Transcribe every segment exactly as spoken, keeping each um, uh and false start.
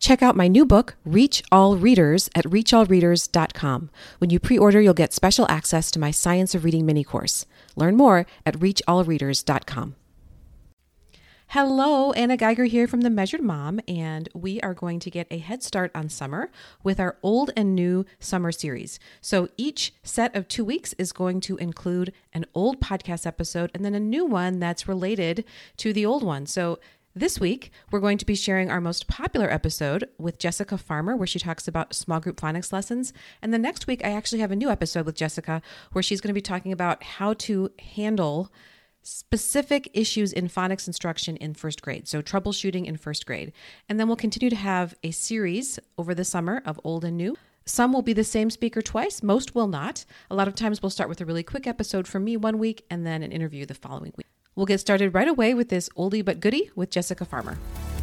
Check out my new book, Reach All Readers, at reach all readers dot com. When you pre-order, you'll get special access to my Science of Reading mini course. Learn more at reach all readers dot com. Hello, Anna Geiger here from The Measured Mom, and we are going to get a head start on summer with our old and new summer series. So each set of two weeks is going to include an old podcast episode and then a new one that's related to the old one. So this week, we're going to be sharing our most popular episode with Jessica Farmer, where she talks about small group phonics lessons. And the next week, I actually have a new episode with Jessica where she's going to be talking about how to handle specific issues in phonics instruction in first grade. So troubleshooting in first grade. And then we'll continue to have a series over the summer of old and new. Some will be the same speaker twice. Most will not. A lot of times we'll start with a really quick episode from me one week and then an interview the following week. We'll get started right away with this oldie but goodie with Jessica Farmer.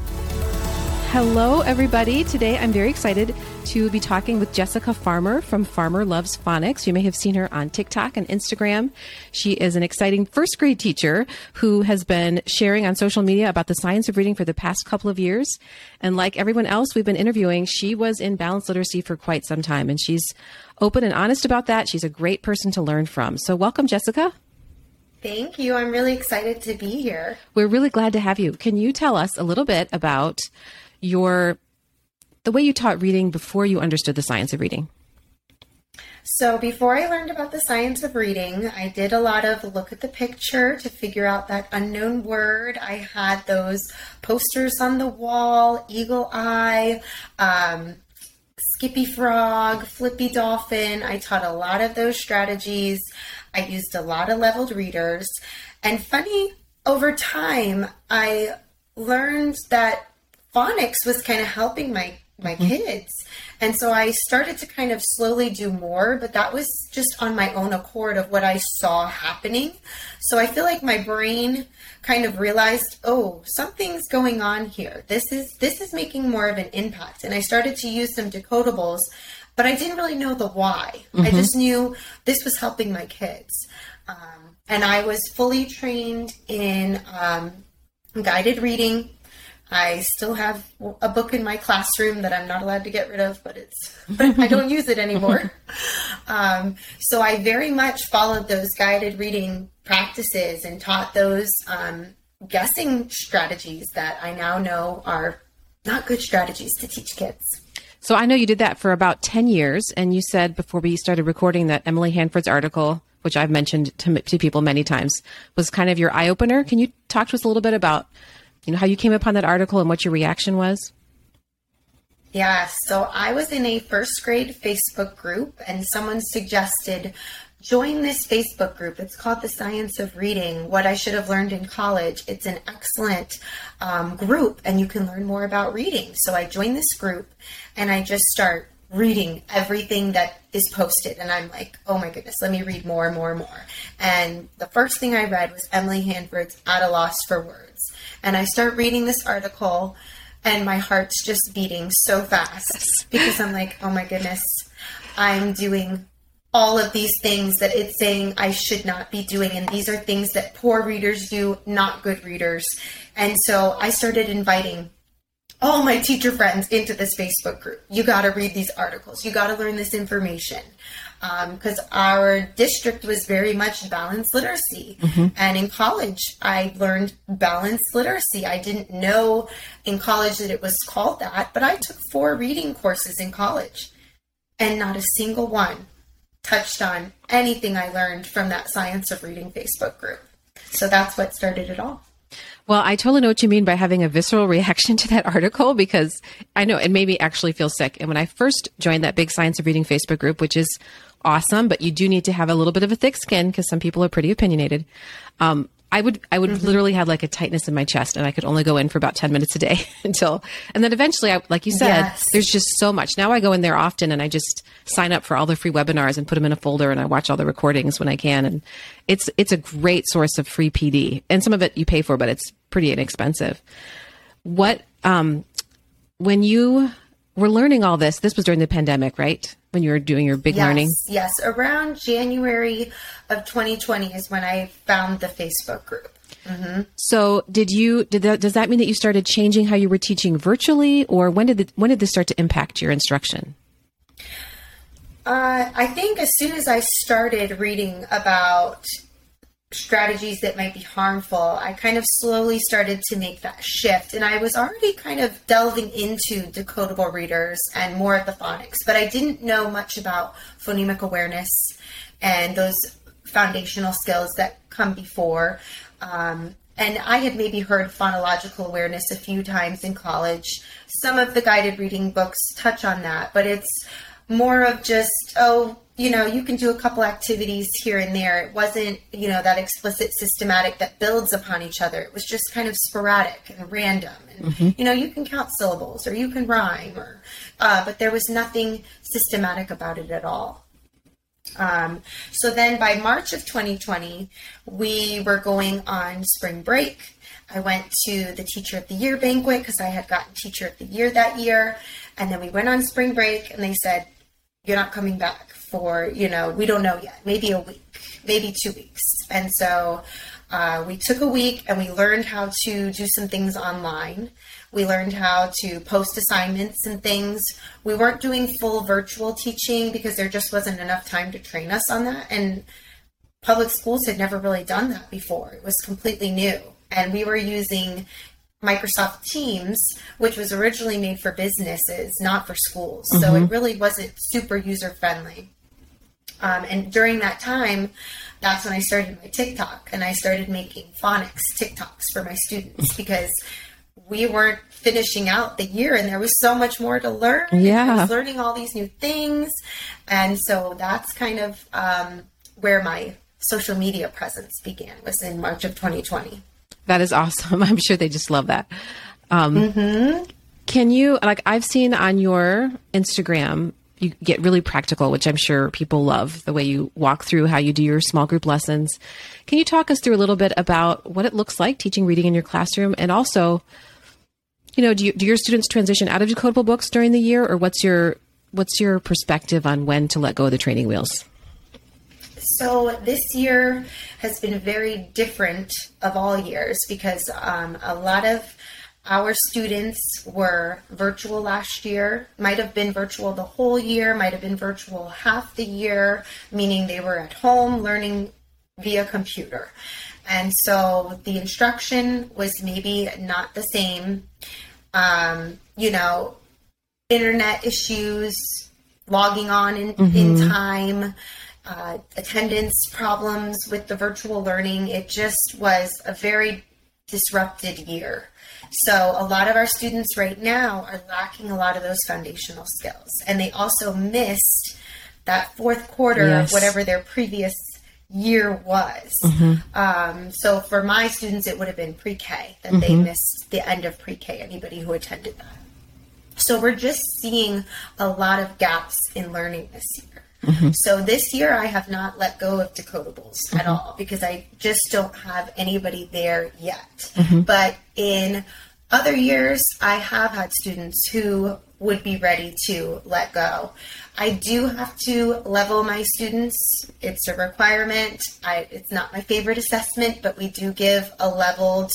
Hello, everybody. Today, I'm very excited to be talking with Jessica Farmer from Farmer Loves Phonics. You may have seen her on TikTok and Instagram. She is an exciting first grade teacher who has been sharing on social media about the science of reading for the past couple of years. And like everyone else we've been interviewing, she was in balanced literacy for quite some time. And she's open and honest about that. She's a great person to learn from. So welcome, Jessica. Thank you. I'm really excited to be here. We're really glad to have you. Can you tell us a little bit about your the way you taught reading before you understood the science of reading? So before I learned about the science of reading, I did a lot of look at the picture to figure out that unknown word. I had those posters on the wall, eagle eye, um, Skippy Frog, Flippy Dolphin. I taught a lot of those strategies. I used a lot of leveled readers. And funny, over time, I learned that phonics was kind of helping my, my mm-hmm. kids. And so I started to kind of slowly do more, but that was just on my own accord of what I saw happening. So I feel like my brain kind of realized, oh, something's going on here. This is, this is making more of an impact. And I started to use some decodables, but I didn't really know the why. Mm-hmm. I just knew this was helping my kids. Um, and I was fully trained in um, guided reading. I still have a book in my classroom that I'm not allowed to get rid of, but it's but I don't use it anymore. Um, so I very much followed those guided reading practices and taught those um, guessing strategies that I now know are not good strategies to teach kids. So I know you did that for about ten years, and you said before we started recording that Emily Hanford's article, which I've mentioned to, to people many times, was kind of your eye-opener. Can you talk to us a little bit about you know, how you came upon that article and what your reaction was? Yeah, so I was in a first grade Facebook group and someone suggested, join this Facebook group. It's called The Science of Reading, What I Should Have Learned in College. It's an excellent um, group and you can learn more about reading. So I joined this group and I just start reading everything that is posted. And I'm like, oh my goodness, let me read more and more and more. And the first thing I read was Emily Hanford's At a Loss for Words. And I start reading this article and my heart's just beating so fast because I'm like, oh my goodness, I'm doing all of these things that it's saying I should not be doing. And these are things that poor readers do, not good readers. And so I started inviting all my teacher friends into this Facebook group. You got to read these articles. You got to learn this information. Because um, our district was very much balanced literacy. Mm-hmm. And in college, I learned balanced literacy. I didn't know in college that it was called that, but I took four reading courses in college. And not a single one touched on anything I learned from that Science of Reading Facebook group. So that's what started it all. Well, I totally know what you mean by having a visceral reaction to that article, because I know it made me actually feel sick. And when I first joined that big Science of Reading Facebook group, which is awesome, but you do need to have a little bit of a thick skin because some people are pretty opinionated. Um, I would, I would mm-hmm. literally have like a tightness in my chest, and I could only go in for about ten minutes a day until, and then eventually, I, like you said, yes. there's just so much. Now I go in there often and I just sign up for all the free webinars and put them in a folder, and I watch all the recordings when I can. And it's, it's a great source of free P D, and some of it you pay for, but it's pretty inexpensive. What, um, when you were learning all this, this was during the pandemic, right? When you were doing your big yes, learning? Yes. Around January of twenty twenty is when I found the Facebook group. Mm-hmm. So did you, did that, does that mean that you started changing how you were teaching virtually, or when did the, when did this start to impact your instruction? Uh, I think as soon as I started reading about strategies that might be harmful, I kind of slowly started to make that shift. And I was already kind of delving into decodable readers and more of the phonics, but I didn't know much about phonemic awareness and those foundational skills that come before. Um, and I had maybe heard phonological awareness a few times in college. Some of the guided reading books touch on that, but it's more of just, oh, you know, you can do a couple activities here and there. It wasn't, you know, that explicit systematic that builds upon each other. It was just kind of sporadic and random. And, mm-hmm. you know, you can count syllables or you can rhyme, or, uh, but there was nothing systematic about it at all. Um, so then by March of twenty twenty, we were going on spring break. I went to the Teacher of the Year banquet because I had gotten Teacher of the Year that year. And then we went on spring break and they said, you're not coming back for, you know, we don't know yet, maybe a week, maybe two weeks. And so uh, we took a week and we learned how to do some things online. We learned how to post assignments and things. We weren't doing full virtual teaching because there just wasn't enough time to train us on that. And public schools had never really done that before. It was completely new. And we were using Microsoft Teams, which was originally made for businesses, not for schools. Mm-hmm. So it really wasn't super user-friendly. Um, and during that time, that's when I started my TikTok, and I started making phonics TikToks for my students because we weren't finishing out the year and there was so much more to learn. Yeah. I was learning all these new things. And so that's kind of um, where my social media presence began, was in March of twenty twenty. That is awesome. I'm sure they just love that. Um, mm-hmm. Can you, like I've seen on your Instagram, you get really practical, which I'm sure people love, the way you walk through how you do your small group lessons. Can you talk us through a little bit about what it looks like teaching reading in your classroom? And also, you know, do you, do your students transition out of decodable books during the year, or what's your, what's your perspective on when to let go of the training wheels? So this year has been very different of all years because um, a lot of our students were virtual last year, might have been virtual the whole year, might have been virtual half the year, meaning they were at home learning via computer. And so the instruction was maybe not the same. Um, you know, internet issues, logging on in, mm-hmm. in time, Uh, attendance problems with the virtual learning. It just was a very disrupted year. So a lot of our students right now are lacking a lot of those foundational skills. And they also missed that fourth quarter yes. of whatever their previous year was. Mm-hmm. Um, so for my students, it would have been pre-K that mm-hmm. they missed the end of pre-K, anybody who attended that. So we're just seeing a lot of gaps in learning this year. Mm-hmm. So this year I have not let go of decodables mm-hmm. at all because I just don't have anybody there yet. Mm-hmm. But in other years, I have had students who would be ready to let go. I do have to level my students. It's a requirement. I, it's not my favorite assessment, but we do give a leveled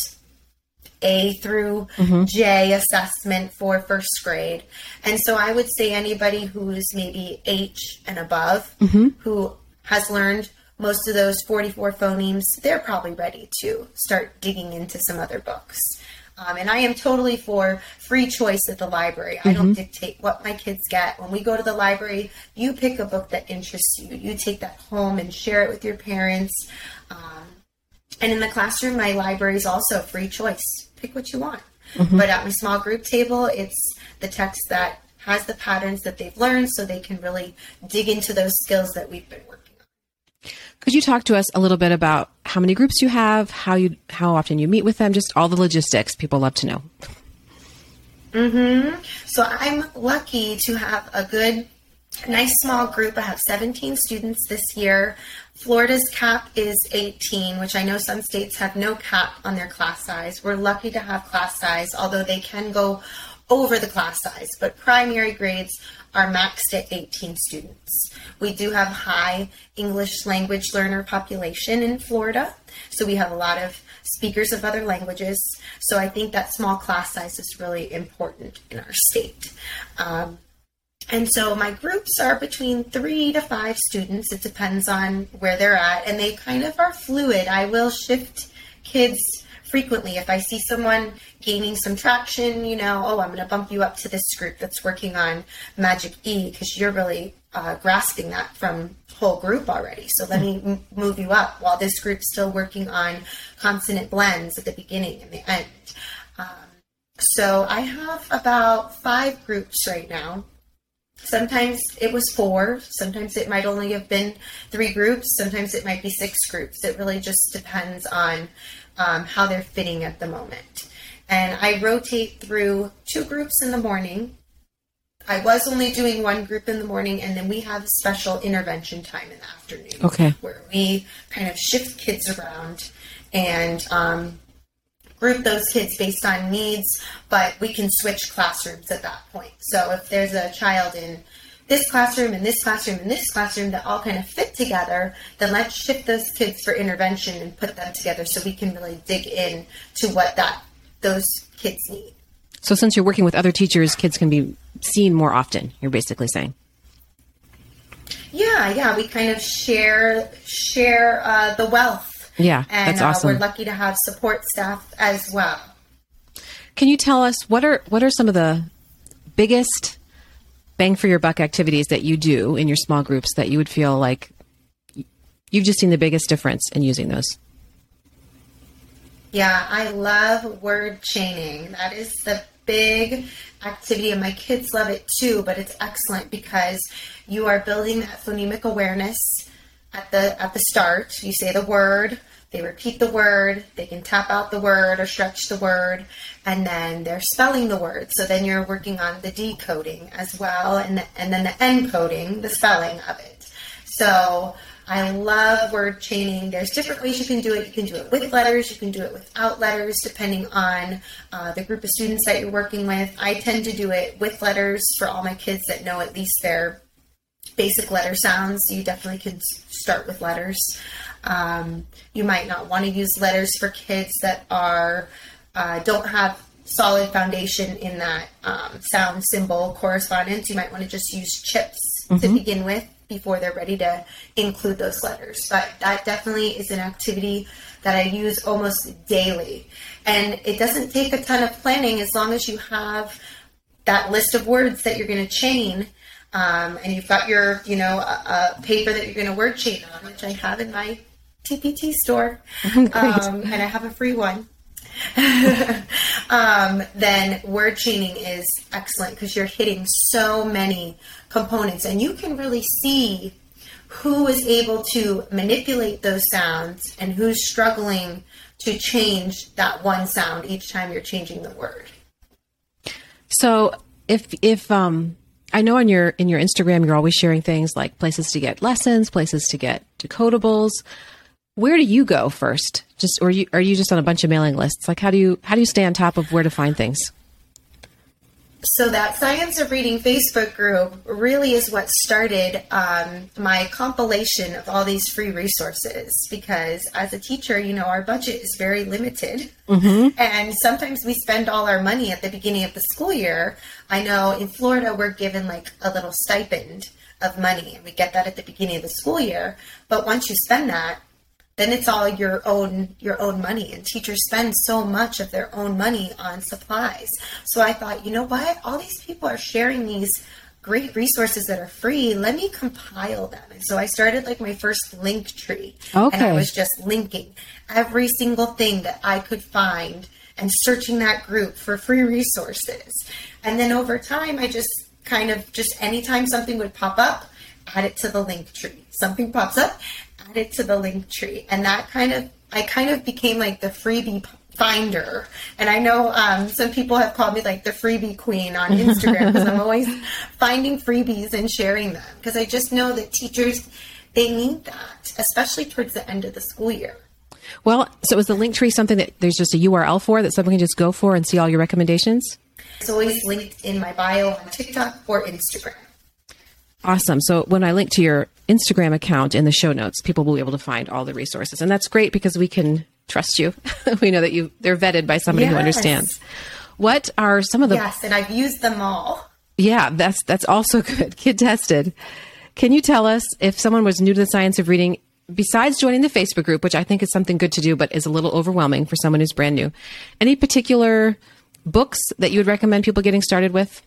A through mm-hmm. J assessment for first grade. And so I would say anybody who's maybe H and above, mm-hmm. who has learned most of those forty-four phonemes, they're probably ready to start digging into some other books. Um, and I am totally for free choice at the library. Mm-hmm. I don't dictate what my kids get. When we go to the library, you pick a book that interests you. You take that home and share it with your parents. Um, and in the classroom, my library is also free choice. Pick what you want. Mm-hmm. But at my small group table, it's the text that has the patterns that they've learned so they can really dig into those skills that we've been working on. Could you talk to us a little bit about how many groups you have, how you, how often you meet with them, just all the logistics people love to know? Mm-hmm. So I'm lucky to have a good, nice small group. I have seventeen students this year. Florida's cap is eighteen, which I know some states have no cap on their class size. We're lucky to have class size, although they can go over the class size, but primary grades are maxed at eighteen students. We do have high English language learner population in Florida, so we have a lot of speakers of other languages. So I think that small class size is really important in our state. Um, and so my groups are between three to five students. It depends on where they're at, and they kind of are fluid. I will shift kids frequently. If I see someone gaining some traction, you know, oh, I'm going to bump you up to this group that's working on Magic E because you're really uh, grasping that from whole group already. So let me m- move you up while this group's still working on consonant blends at the beginning and the end. Um, so I have about five groups right now. Sometimes it was four. Sometimes it might only have been three groups. Sometimes it might be six groups. It really just depends on um, how they're fitting at the moment. And I rotate through two groups in the morning. I was only doing one group in the morning, and then we have a special intervention time in the afternoon. Okay. Where we kind of shift kids around and um, group those kids based on needs, but we can switch classrooms at that point. So if there's a child in this classroom and this classroom and this classroom that all kind of fit together, then let's shift those kids for intervention and put them together so we can really dig in to what that those kids need. So since you're working with other teachers, kids can be seen more often, you're basically saying. Yeah, yeah, we kind of share share uh, the wealth. Yeah, and that's awesome. Uh, we're lucky to have support staff as well. Can you tell us what are what are some of the biggest bang for your buck activities that you do in your small groups that you would feel like you've just seen the biggest difference in using those? Yeah, I love word chaining. That is the big activity, and my kids love it too, but it's excellent because you are building that phonemic awareness at the at the start. You say the word, they repeat the word, they can tap out the word or stretch the word, and then they're spelling the word. So then you're working on the decoding as well, and the, and then the encoding, the spelling of it. So I love word chaining. There's different ways you can do it. You can do it with letters. You can do it without letters, depending on uh, the group of students that you're working with. I tend to do it with letters for all my kids that know at least their basic letter sounds. You definitely can start with letters. Um, you might not want to use letters for kids that are uh, don't have solid foundation in that um, sound symbol correspondence. You might want to just use chips mm-hmm. to begin with before they're ready to include those letters. But that definitely is an activity that I use almost daily. And it doesn't take a ton of planning as long as you have that list of words that you're going to chain. Um, and you've got your, you know, a, a paper that you're going to word chain on, which I have in my T P T store. um, and I have a free one. um, then word chaining is excellent because you're hitting so many components, and you can really see who is able to manipulate those sounds and who's struggling to change that one sound each time you're changing the word. So if if um I know in your in your Instagram you're always sharing things like places to get lessons, places to get decodables. Where do you go first? Just or you are you just on a bunch of mailing lists? Like how do you how do you stay on top of where to find things? So that Science of Reading Facebook group really is what started um, my compilation of all these free resources, because as a teacher, you know, our budget is very limited. Mm-hmm. And sometimes we spend all our money at the beginning of the school year. I know in Florida, we're given like a little stipend of money, and we get that at the beginning of the school year. But once you spend that, then it's all your own your own money, and teachers spend so much of their own money on supplies. So I thought, you know what? All these people are sharing these great resources that are free. Let me compile them. And so I started like my first link tree. Okay. And I was just linking every single thing that I could find and searching that group for free resources. And then over time, I just kind of just anytime something would pop up, add it to the link tree. Something pops up, add it to the link tree. And that kind of, I kind of became like the freebie finder. And I know um, some people have called me like the freebie queen on Instagram because I'm always finding freebies and sharing them, because I just know that teachers, they need that, especially towards the end of the school year. Well, so is the link tree something that there's just a U R L for that someone can just go for and see all your recommendations? It's always linked in my bio on TikTok or Instagram. Awesome. So when I link to your Instagram account in the show notes, people will be able to find all the resources. And that's great because we can trust you. We know that you they're vetted by somebody yes. who understands. What are some of the... Yes, and I've used them all. Yeah, that's that's also good. Kid tested. Can you tell us, if someone was new to the science of reading, besides joining the Facebook group, which I think is something good to do, but is a little overwhelming for someone who's brand new, any particular books that you would recommend people getting started with?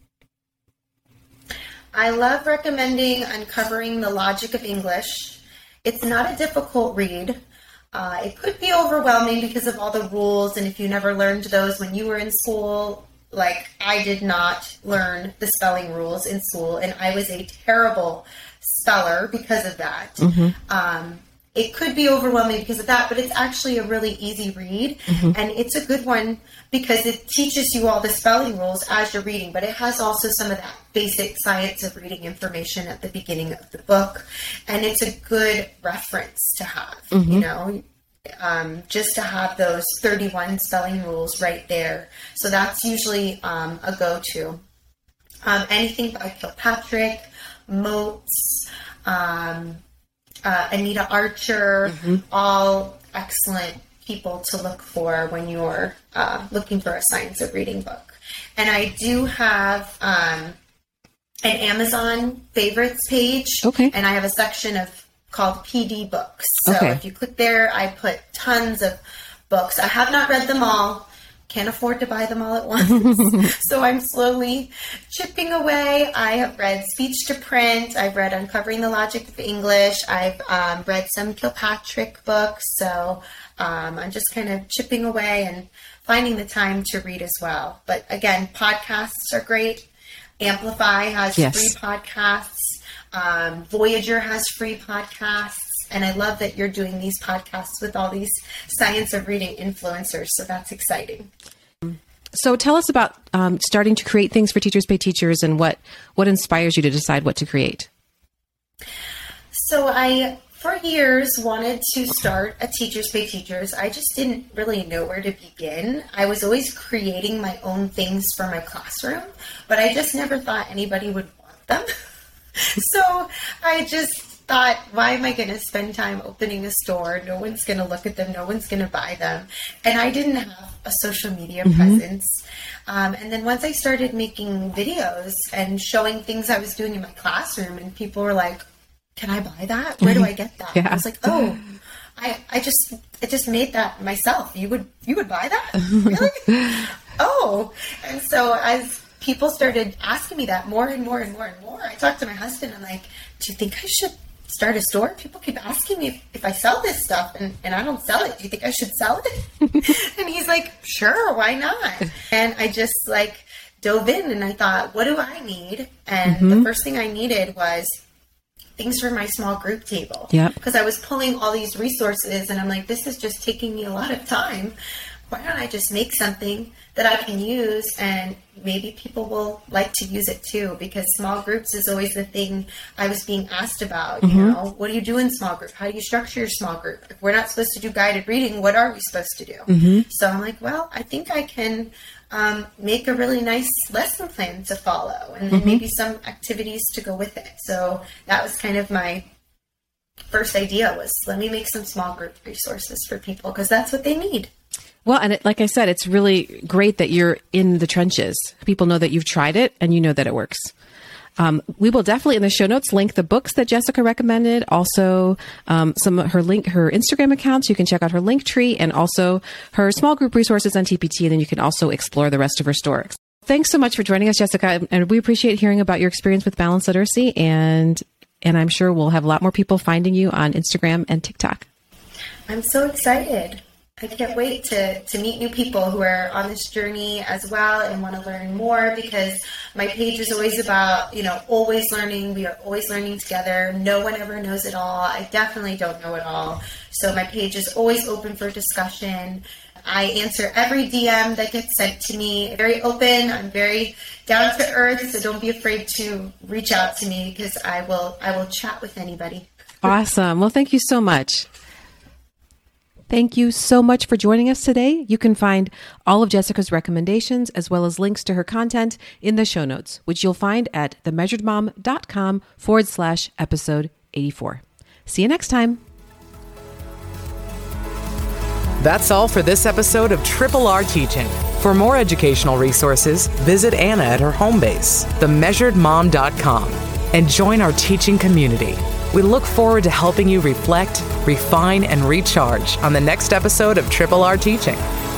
I love recommending Uncovering the Logic of English. It's not a difficult read. Uh, it could be overwhelming because of all the rules, and if you never learned those when you were in school, like I did not learn the spelling rules in school, and I was a terrible speller because of that. Mm-hmm. Um, it could be overwhelming because of that, but it's actually a really easy read, mm-hmm. and it's a good one because it teaches you all the spelling rules as you're reading, but it has also some of that basic science of reading information at the beginning of the book, and it's a good reference to have, mm-hmm. you know, um, just to have those thirty-one spelling rules right there. So that's usually um, a go-to. Um, anything by Kilpatrick, Moats, um, uh, Anita Archer, mm-hmm. all excellent people to look for when you're uh, looking for a science of reading book. And I do have um, an Amazon favorites page, okay. and I have a section of called P D books. So okay. if you click there, I put tons of books. I have not read them all. Can't afford to buy them all at once. So I'm slowly chipping away. I have read Speech to Print. I've read Uncovering the Logic of English. I've um, read some Kilpatrick books. So um, I'm just kind of chipping away and finding the time to read as well. But again, podcasts are great. Amplify has yes. free podcasts. Um, Voyager has free podcasts. And I love that you're doing these podcasts with all these science of reading influencers. So that's exciting. So tell us about um, starting to create things for Teachers Pay Teachers, and what, what inspires you to decide what to create? So I, for years, wanted to start a Teachers Pay Teachers. I just didn't really know where to begin. I was always creating my own things for my classroom, but I just never thought anybody would want them. So I just thought, why am I going to spend time opening a store? No one's going to look at them. No one's going to buy them. And I didn't have a social media mm-hmm. presence. Um, and then once I started making videos and showing things I was doing in my classroom, and people were like, can I buy that? Where do I get that? Yeah. I was like, oh, I, I just, I just made that myself. You would, you would buy that? Really? Oh. And so as people started asking me that more and more and more and more, I talked to my husband. I'm like, do you think I should start a store? People keep asking me if, if I sell this stuff, and, and I don't sell it. Do you think I should sell it? And he's like, sure, why not? And I just like dove in, and I thought, what do I need? And mm-hmm. the first thing I needed was things for my small group table. Yeah. Because I was pulling all these resources, and I'm like, this is just taking me a lot of time. Why don't I just make something that I can use, and maybe people will like to use it too, because small groups is always the thing I was being asked about. Mm-hmm. You know, what do you do in small group? How do you structure your small group? If we're not supposed to do guided reading, what are we supposed to do? Mm-hmm. So I'm like, well, I think I can um, make a really nice lesson plan to follow, and then mm-hmm. maybe some activities to go with it. So that was kind of my first idea, was let me make some small group resources for people, because that's what they need. Well, and it, like I said, it's really great that you're in the trenches. People know that you've tried it and you know that it works. Um, we will definitely in the show notes link the books that Jessica recommended. Also, um, some of her link, her Instagram accounts. You can check out her link tree, and also her small group resources on T P T. And then you can also explore the rest of her store. Thanks so much for joining us, Jessica. And we appreciate hearing about your experience with Balanced Literacy. And, and I'm sure we'll have a lot more people finding you on Instagram and TikTok. I'm so excited. I can't wait to, to meet new people who are on this journey as well and want to learn more, because my page is always about, you know, always learning. We are always learning together. No one ever knows it all. I definitely don't know it all. So my page is always open for discussion. I answer every D M that gets sent to me. Very open. I'm very down to earth. So don't be afraid to reach out to me, because I will, I will chat with anybody. Awesome. Well, thank you so much. Thank you so much for joining us today. You can find all of Jessica's recommendations as well as links to her content in the show notes, which you'll find at themeasuredmom.com forward slash episode 84. See you next time. That's all for this episode of Triple R Teaching. For more educational resources, visit Anna at her home base, the measured mom dot com, and join our teaching community. We look forward to helping you reflect, refine, and recharge on the next episode of Triple R Teaching.